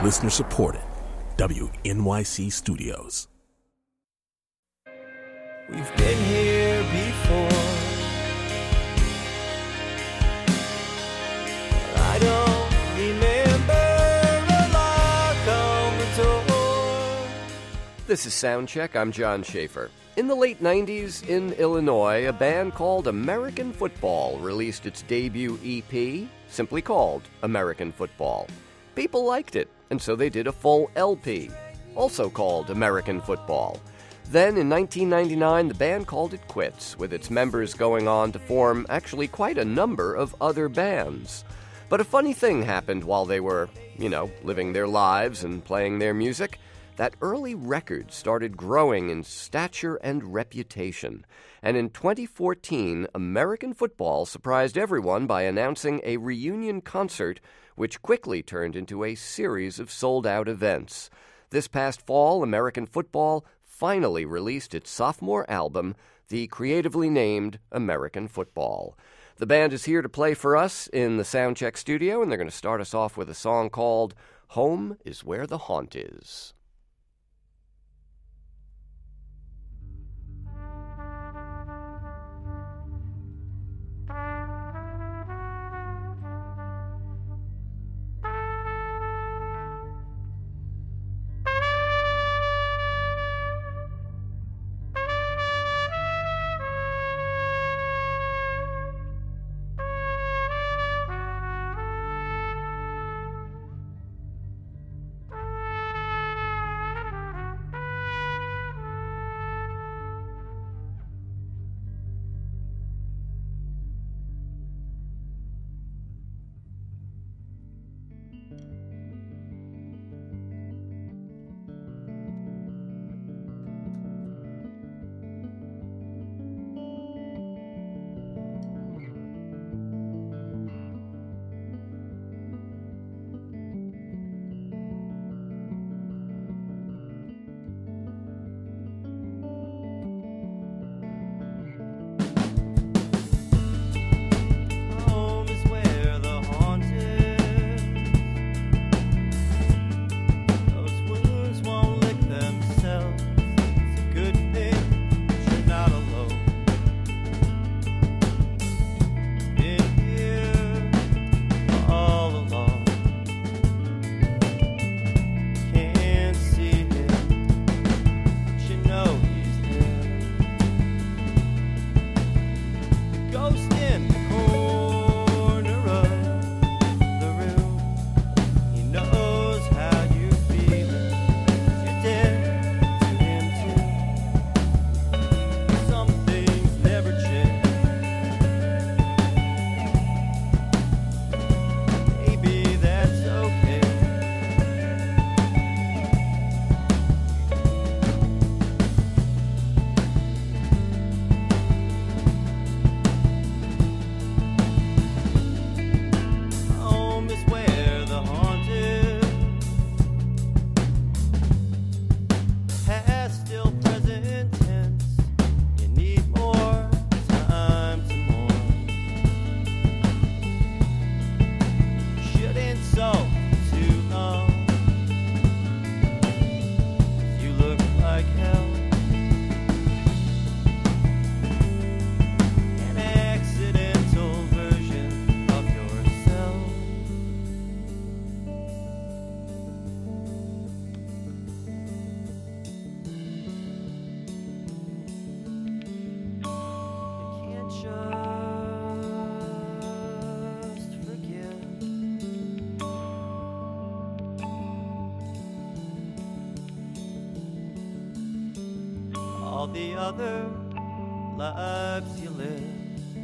Listener supported. WNYC Studios. We've been here before. I don't remember a lock on the door. This is Soundcheck. I'm John Schaefer. In the late 90s in Illinois, a band called American Football released its debut EP, simply called American Football. People liked it, and so they did a full LP, also called American Football. Then, in 1999, the band called it quits, with its members going on to form actually quite a number of other bands. But a funny thing happened while they were, living their lives and playing their music. That early record started growing in stature and reputation. And in 2014, American Football surprised everyone by announcing a reunion concert, which quickly turned into a series of sold-out events. This past fall, American Football finally released its sophomore album, the creatively named American Football. The band is here to play for us in the Soundcheck studio, and they're going to start us off with a song called Home is Where the Haunt Is. All the other lives you live,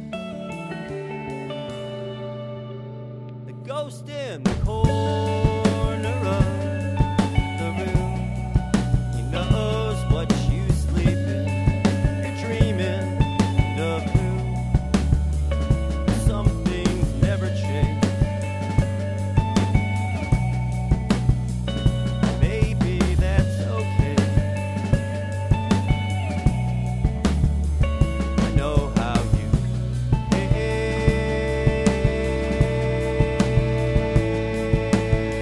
the ghost in the corner of the room, he knows what you sleep in, you're dreaming of who. Some things never change. Maybe that's okay. I know how you hate.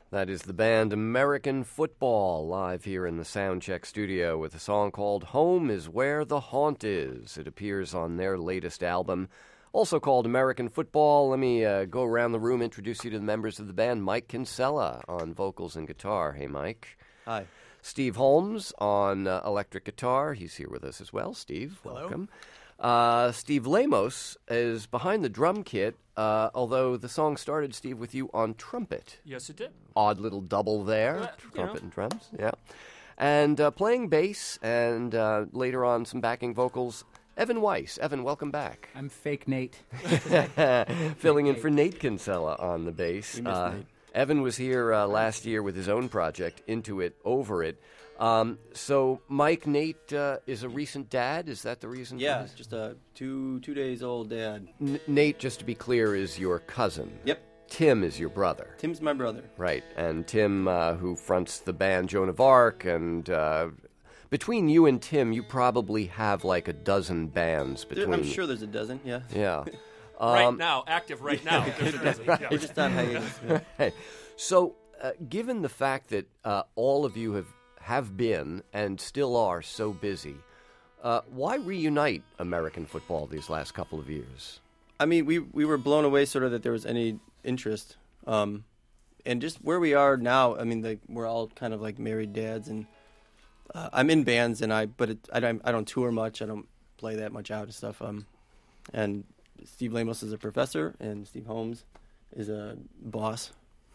That is the band American Football, live here in the Soundcheck studio with a song called Home is Where the Haunt Is. It appears on their latest album, also called American Football. Let me go around the room, introduce you to the members of the band. Mike Kinsella on vocals and guitar. Hey, Mike. Hi. Steve Holmes on electric guitar. He's here with us as well. Steve, Hello. welcome. Steve Lemos is behind the drum kit, although the song started, Steve, with you on trumpet. Yes, it did. Odd little double there, trumpet and drums, yeah. And playing bass and later on some backing vocals, Evan Weiss. Evan, welcome back. I'm fake Nate. Filling in for Nate Kinsella on the bass. We missed Nate. Evan was here last year with his own project, Into It, Over It. So, Mike, Nate is a recent dad. Is that the reason? Yeah, for this? just a two days old dad. Nate, just to be clear, is your cousin. Yep. Tim is your brother. Tim's my brother. Right. And Tim, who fronts the band Joan of Arc, and between you and Tim, you probably have like a dozen bands between. I'm sure there's a dozen, yeah. Yeah. Right now, active right now. There's a dozen. Yeah. We're just on hiatus. Yeah. Hey, so, given the fact that all of you have been and still are so busy, why reunite American football these last couple of years? I mean, we were blown away sort of that there was any interest. And just where we are now, I mean, we're all kind of like married dads, and I'm in bands, and I don't tour much. I don't play that much out and stuff. And Steve Lemos is a professor, and Steve Holmes is a boss.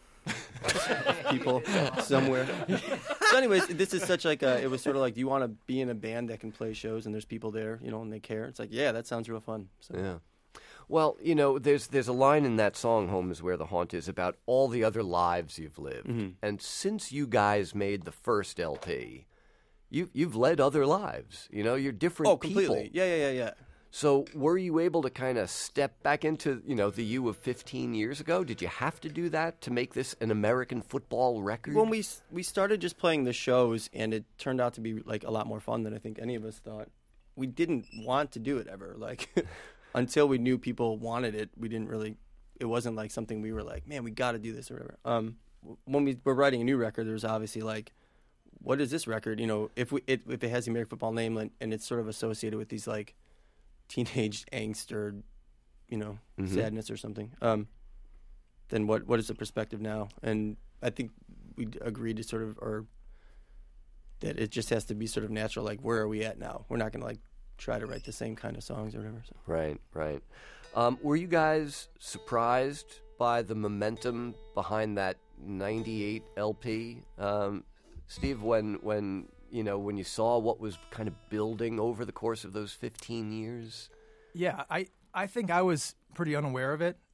People somewhere. So anyways, this is such like it was sort of like, do you want to be in a band that can play shows and there's people there, and they care? It's like, yeah, that sounds real fun. So. Yeah. Well, there's a line in that song, Home is Where the Haunt Is, about all the other lives you've lived. Mm-hmm. And since you guys made the first LP, you've led other lives. You're different Oh, completely. people. Yeah. So were you able to kind of step back into, the you of 15 years ago? Did you have to do that to make this an American football record? When we started just playing the shows, and it turned out to be like a lot more fun than I think any of us thought. We didn't want to do it ever. Like until we knew people wanted it, we didn't really. It wasn't like something we were like, man, we got to do this or whatever. When we were writing a new record, there was obviously like, what is this record? If it has the American football name and it's sort of associated with these like teenage angst or sadness or something, then what is the perspective now? And I think we agreed to sort of, or that it just has to be sort of natural, like where are we at now? We're not going to like try to write the same kind of songs or whatever. So. Right. Were you guys surprised by the momentum behind that 98 LP, Steve, when you saw what was kind of building over the course of those 15 years? Yeah, I think I was pretty unaware of it.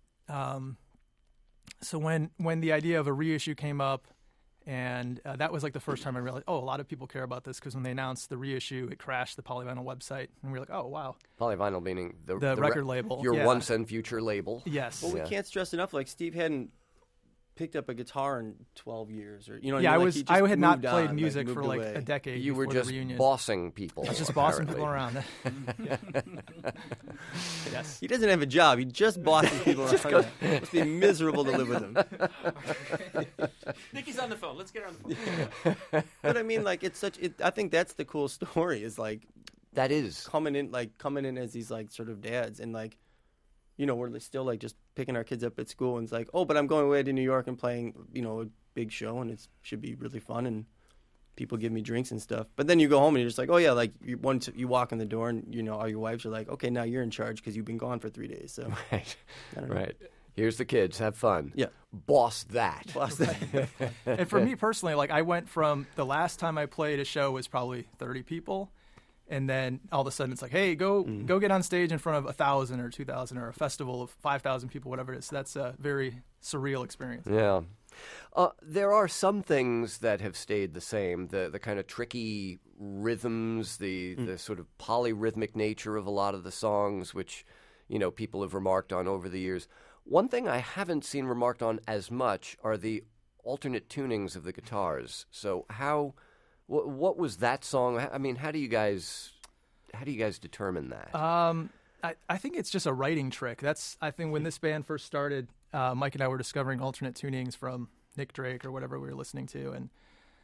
So when the idea of a reissue came up, and that was like the first time I realized, a lot of people care about this, because when they announced the reissue, it crashed the Polyvinyl website, and we were like, oh, wow. Polyvinyl meaning the record label. Your Yeah. Once and Future label. Yes. Well, we can't stress enough, like Steve hadn't picked up a guitar in 12 years, or what Yeah, I mean? Like, he just I had not moved played on, music moved for like away. a decade. You were before just the reunion. bossing people. I was just bossing people apparently. around. Yes. He doesn't have a job. He just bosses people around. It must be miserable to live with him. Nikki's on the phone. Let's get her on the phone. But I mean, like, I think that's the cool story, is like That is. coming in as these like sort of dads, and like, we're still like just picking our kids up at school, and it's like, oh, but I'm going away to New York and playing, a big show, and it should be really fun, and people give me drinks and stuff. But then you go home and you're just like, oh yeah, like once you walk in the door and all your wives are like, okay, now you're in charge because you've been gone for 3 days. So Right. I don't know. Right. Here's the kids. Have fun. Yeah. Boss that. Boss that. And for me personally, like, I went from the last time I played a show was probably 30 people, and then all of a sudden it's like, hey, go get on stage in front of 1,000 or 2,000 or a festival of 5,000 people, whatever it is. So that's a very surreal experience. Yeah. There are some things that have stayed the same. The kind of tricky rhythms, the sort of polyrhythmic nature of a lot of the songs, which, people have remarked on over the years. One thing I haven't seen remarked on as much are the alternate tunings of the guitars. So what was that song? I mean, how do you guys determine that? I think it's just a writing trick. I think when this band first started, Mike and I were discovering alternate tunings from Nick Drake or whatever we were listening to, and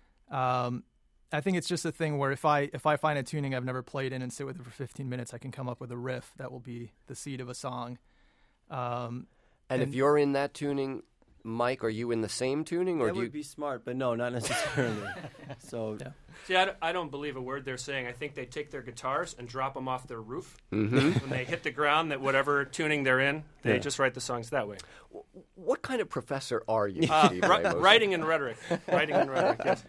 I think it's just a thing where if I find a tuning I've never played in and sit with it for 15 minutes, I can come up with a riff that will be the seed of a song. And if you're in that tuning, Mike, are you in the same tuning, or That do you? would be smart, but no, not necessarily. So Yeah. See, I don't believe a word they're saying. I think they take their guitars and drop them off their roof. Mm-hmm. When they hit the ground, that whatever tuning they're in, they Yeah. just write the songs that way. What kind of professor are you, Steve Ramos? Writing and rhetoric. Writing and rhetoric, yes.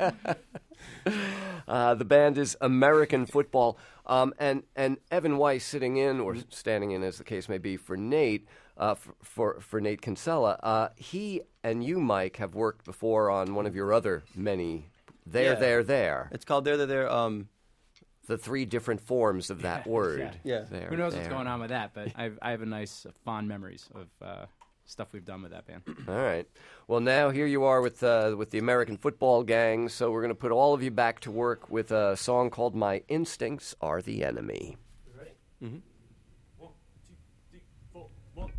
The band is American Football, and Evan Weiss sitting in or standing in, as the case may be, for Nate, for Nate Kinsella. He and you, Mike, have worked before on one of your other many. There. it's called There. The three different forms of that word. Yeah. There, Who knows there. what's going on with that? But I have a nice fond memories of stuff we've done with that band. All right. Well, now here you are with the American Football Gang. So we're going to put all of you back to work with a song called "My Instincts Are the Enemy." Ready? Mm-hmm. 1, 2, 3, 4, 1.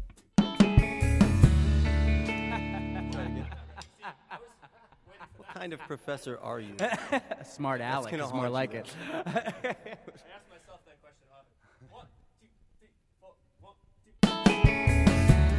What kind of professor are you? Smart Alec gonna is more haunt like you, it. I asked myself that question often. 1, 2, 3, 4, 1, 2.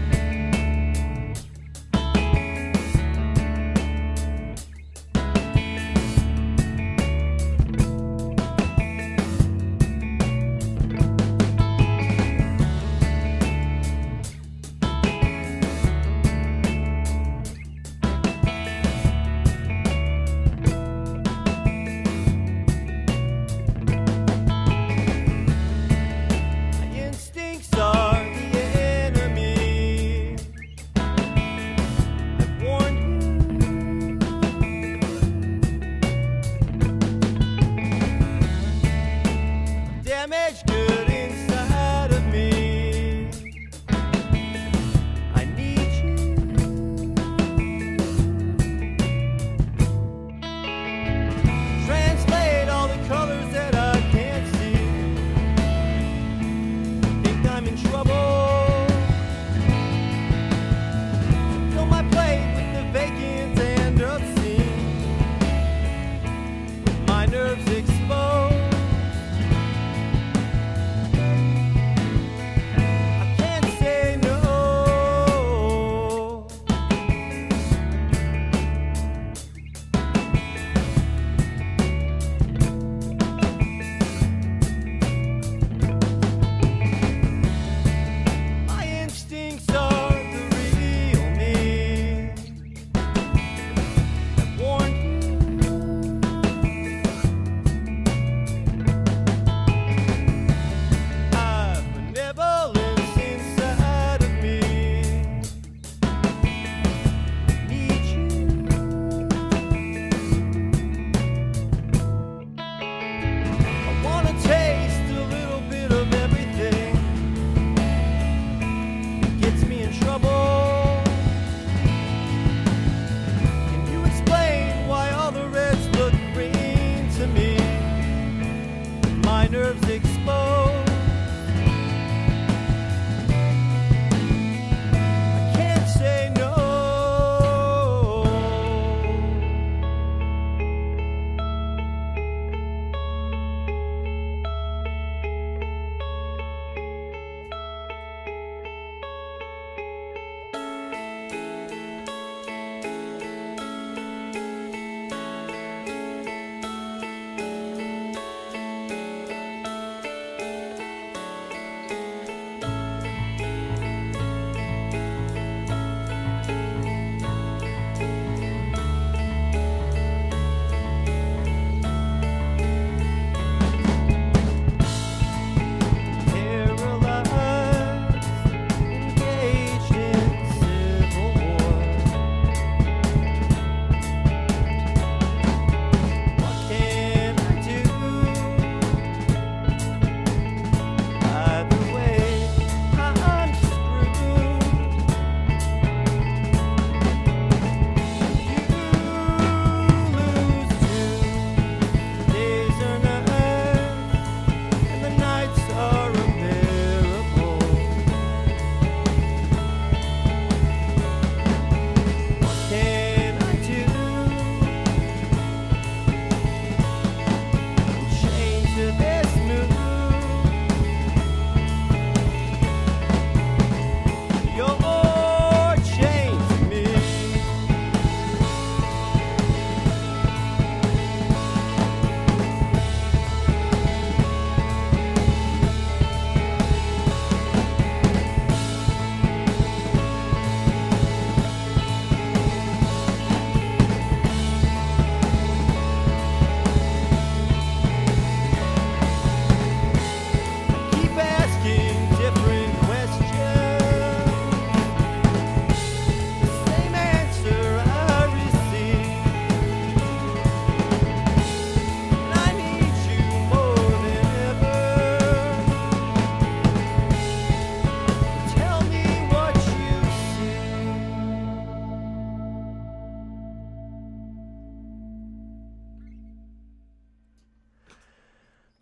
My instincts are the enemy. I've warned you. Damaged good inside of me. I need you. Translate all the colors that I can't see. Think I'm in trouble. Fill my plate with the vacant and obscene. With my nerves exposed. I can't say no. My instincts are the real me. I've warned you. I've benevolence inside of me. Need you. I wanna taste a little bit of everything. Gets me in trouble. Can you explain why all the reds look green to me? My nerves exposed. I can't say no.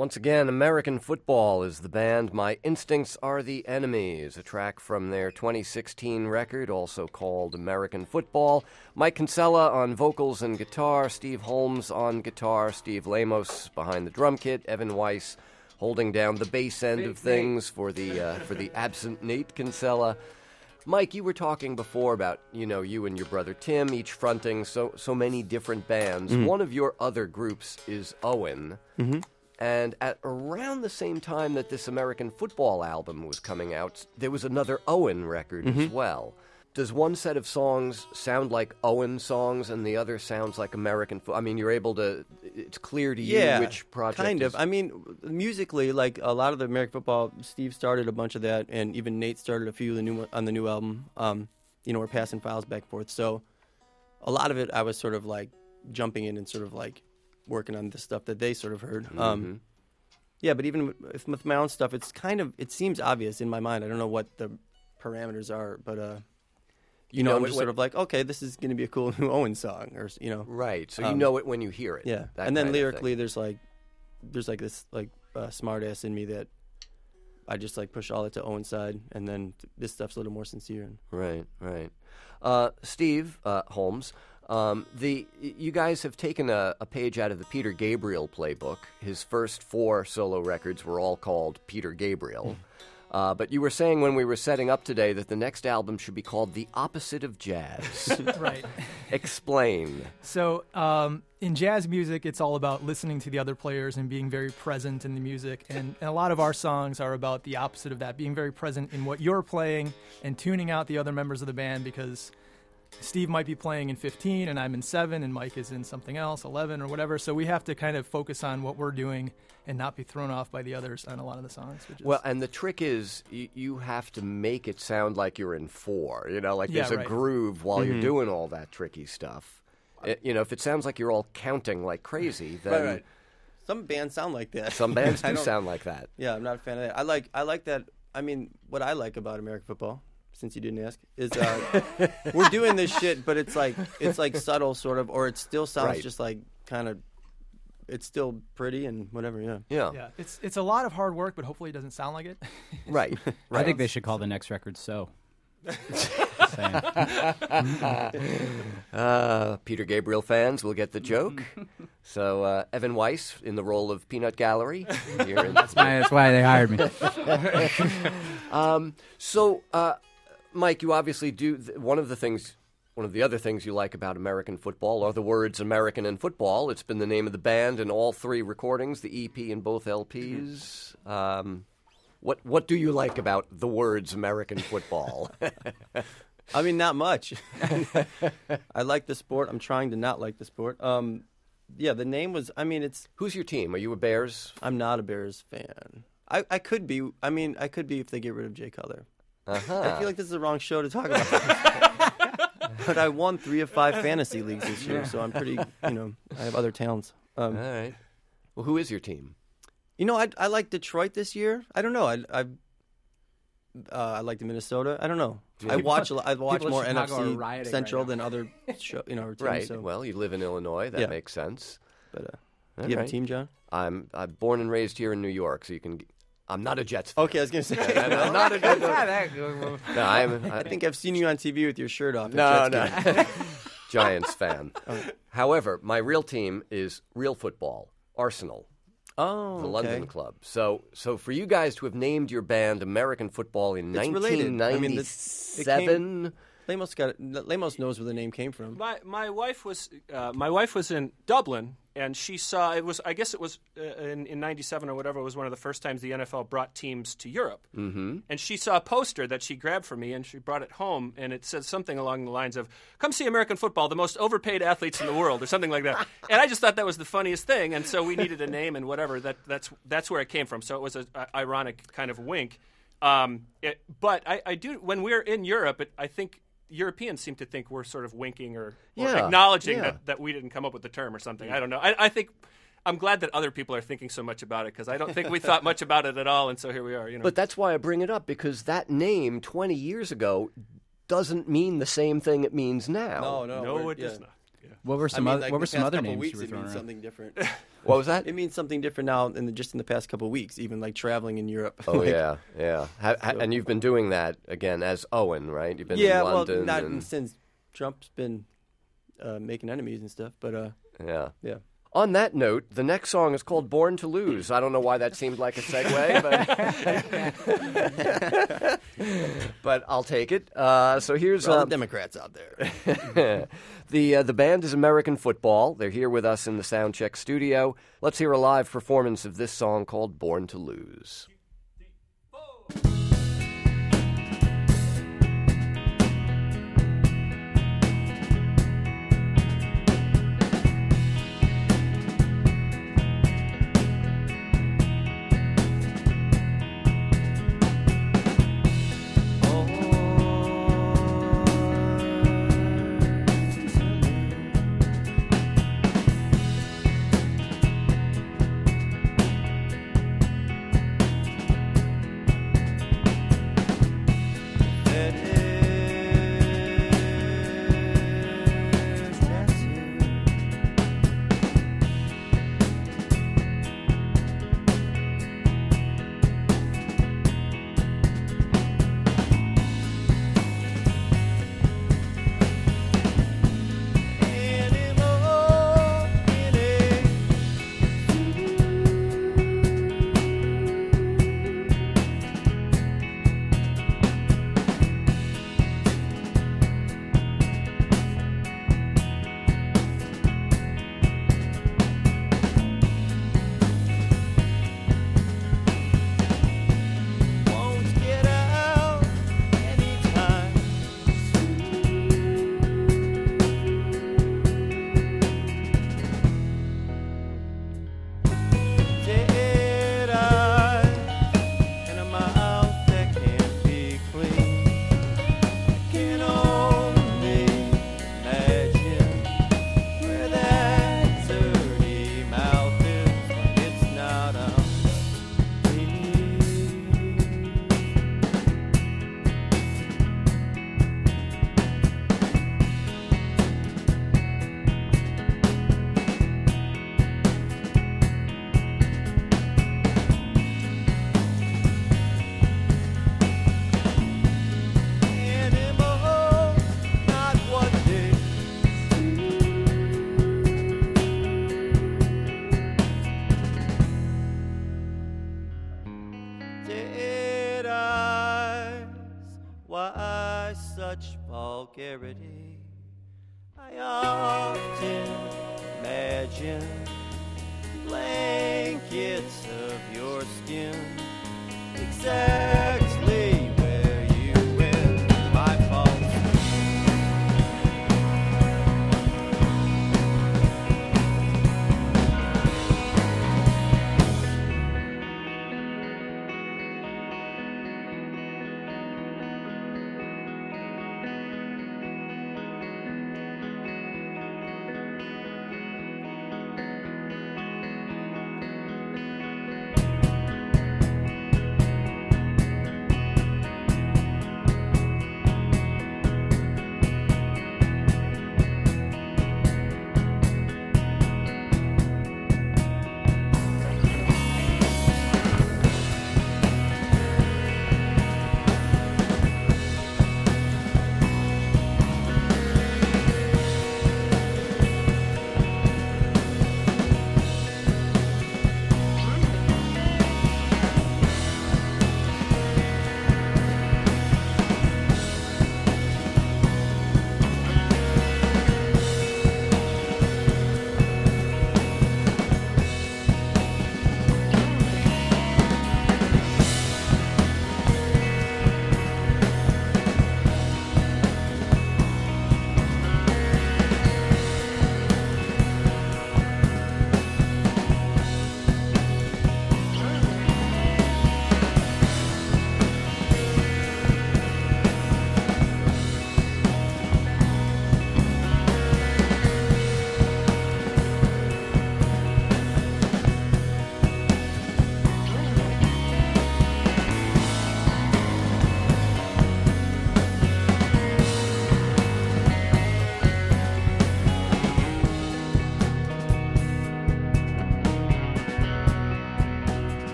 Once again, American Football is the band. My Instincts Are the Enemies, a track from their 2016 record, also called American Football. Mike Kinsella on vocals and guitar, Steve Holmes on guitar, Steve Lamos behind the drum kit, Evan Weiss holding down the bass end of things for the absent Nate Kinsella. Mike, you were talking before about, you and your brother Tim, each fronting so many different bands. Mm-hmm. One of your other groups is Owen. Mm-hmm. And at around the same time that this American Football album was coming out, there was another Owen record as well. Does one set of songs sound like Owen songs and the other sounds like American Football? I mean, you're able to, it's clear to you which project kind of. is... I mean, musically, like a lot of the American Football, Steve started a bunch of that, and even Nate started a few on the new album. We're passing files back and forth. So a lot of it, I was sort of like jumping in and sort of like working on the stuff that they sort of heard. Yeah, but even with my own stuff, it seems obvious in my mind. I don't know what the parameters are, but I'm just sort of like, okay, this is going to be a cool new Owen song, or Right. So you know it when you hear it. Yeah, and then lyrically, there's this smart ass in me that I just like push all it to Owen's side, and then this stuff's a little more sincere. Right. Steve Holmes. You guys have taken a page out of the Peter Gabriel playbook. His first 4 solo records were all called Peter Gabriel. But you were saying when we were setting up today that the next album should be called The Opposite of Jazz. Right. Explain. So in jazz music, it's all about listening to the other players and being very present in the music. And a lot of our songs are about the opposite of that, being very present in what you're playing and tuning out the other members of the band, because Steve might be playing in 15 and I'm in 7 and Mike is in something else, 11 or whatever. So we have to kind of focus on what we're doing and not be thrown off by the others on a lot of the songs. Well, and the trick is you have to make it sound like you're in 4. There's a groove while you're doing all that tricky stuff. If it sounds like you're all counting like crazy, then... Right. Some bands sound like that. Some bands do sound like that. Yeah, I'm not a fan of that. I like that. I mean, what I like about American Football, since you didn't ask, is we're doing this shit, but it's like subtle sort of, or it still sounds just like kind of, it's still pretty and whatever. Yeah. It's a lot of hard work, but hopefully it doesn't sound like it. Right. I think they should call the next record So. Peter Gabriel fans will get the joke. So Evan Weiss in the role of Peanut Gallery. That's why they hired me. Mike, you obviously do one of the other things you like about American Football are the words American and Football. It's been the name of the band in all 3 recordings, the EP and both LPs. What do you like about the words American Football? I mean, not much. I like the sport. I'm trying to not like the sport. The name was, it's... Who's your team? Are you a Bears? I'm not a Bears fan. I could be. I could be if they get rid of Jay Cutler. Uh-huh. I feel like this is the wrong show to talk about. But I won 3 of 5 fantasy leagues this year, so I'm pretty, I have other talents. All right. Well, who is your team? I like Detroit this year. I don't know. I like the Minnesota. I don't know. I watch more NFC Central than other teams. Right. So. Well, you live in Illinois. That makes sense. But do you have a team, John? I'm born and raised here in New York, so you can. I'm not a Jets fan. Okay, I was going to say. I'm not a Jets fan. No, I think I've seen you on TV with your shirt off. No. Giants fan. However, my real team is real football, Arsenal. Oh, the London club. So for you guys to have named your band American Football in 1997... Lamos knows where the name came from. My wife was in Dublin, and she saw it was. I guess it was in '97 or whatever. It was one of the first times the NFL brought teams to Europe. Mm-hmm. And she saw a poster that she grabbed for me, and she brought it home, and it said something along the lines of "Come see American football, the most overpaid athletes in the world," or something like that. And I just thought that was the funniest thing, and so we needed a name and whatever. That's where it came from. So it was an ironic kind of wink. But I do when we're in Europe, I think. Europeans seem to think we're sort of winking or acknowledging that we didn't come up with the term or something. I don't know. I think I'm glad that other people are thinking so much about it because I don't think we thought much about it at all, and so here we are. But that's why I bring it up, because that name 20 years ago doesn't mean the same thing it means now. No, it does not. Yeah. What were some I mean, other like, what were the some past other couple names weeks, you were it throwing means around? something different. What was that? It means something different now, just in the past couple weeks, even like traveling in Europe. Oh, Like, yeah. And you've been doing that, again, as Owen, right? You've been yeah. in Well, London. not and, since Trump's been making enemies and stuff, but yeah. yeah. On that note, the next song is called Born to Lose. I don't know why that seemed like a segue, but I'll take it. So here's For all the Democrats out there. the band is American Football. They're here with us in the Soundcheck studio. Let's hear a live performance of this song called Born to Lose. Such vulgarity. I often imagine blankets of your skin, exactly where you went. My fault.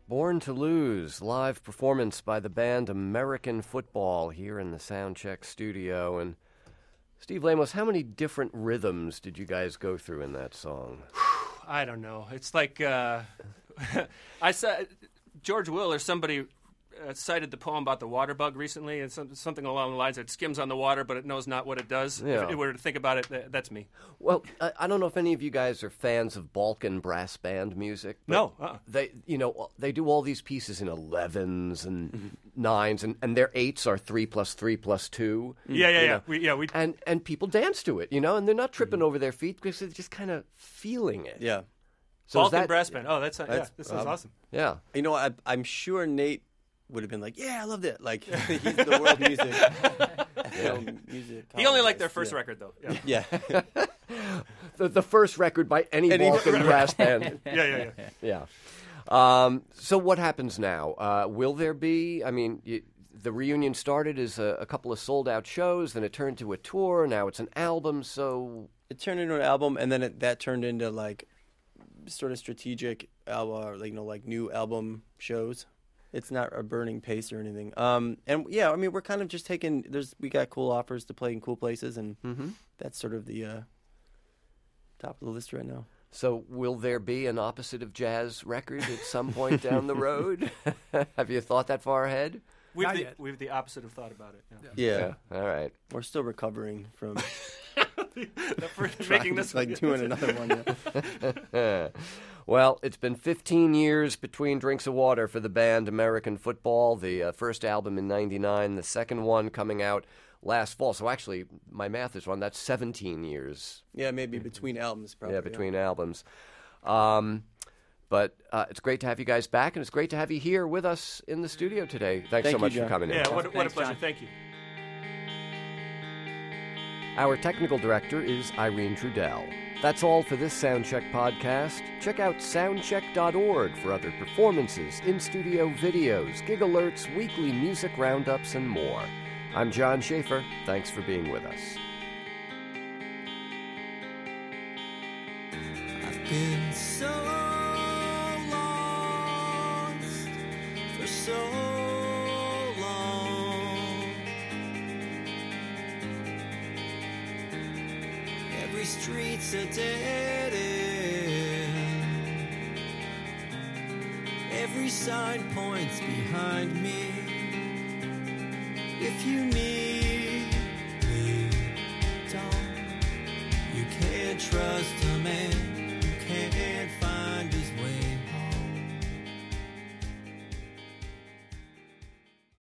Born to Lose, live performance by the band American Football here in the Soundcheck studio. And Steve Lamos, how many different rhythms did you guys go through in that song? I don't know. It's like I said, George Will or somebody cited the poem about the water bug recently, and something along the lines that skims on the water, but it knows not what it does. Yeah. If it were to think about it, that's me. Well, I don't know if any of you guys are fans of Balkan brass band music. But No. they do all these pieces in 11s and 9s, and their 8s are 3 + 3 + 2. Yeah. You know. We And people dance to it, and they're not tripping over their feet because they're just kind of feeling it. Yeah. So is Balkan that, brass band. Oh, this sounds awesome. Yeah. You know, I'm sure Nate would have been like, yeah, I loved it. Like, he's the world music. music He only liked their columnist. first record, though. Yeah. The first record by any Balkan brass band. Yeah. Yeah. So what happens now? Will there be, the reunion started as a couple of sold-out shows, then it turned to a tour, now it's an album, so... It turned into an album, and then that turned into, like, sort of strategic album, like new album shows. It's not a burning pace or anything. And yeah, we're kind of just we got cool offers to play in cool places, and that's sort of the top of the list right now. So will there be an Opposite of Jazz record at some point down the road? Have you thought that far ahead? We've the opposite of thought about it. Yeah. All right. We're still recovering from Making this doing another one. Yeah. Well, it's been 15 years between drinks of water for the band American Football. The first album in '99, the second one coming out last fall. So actually, my math is wrong. That's 17 years. Yeah, maybe between albums, probably. Yeah, between albums. But it's great to have you guys back, and it's great to have you here with us in the studio today. Thanks so much for coming in. Yeah, what a Thanks, pleasure. John. Thank you. Our technical director is Irene Trudell. That's all for this Soundcheck podcast. Check out soundcheck.org for other performances, in-studio videos, gig alerts, weekly music roundups, and more. I'm John Schaefer. Thanks for being with us. I've been so lost for so long. Every street's a dead end. Every sign points behind me. If you need me, don't. You can't trust a man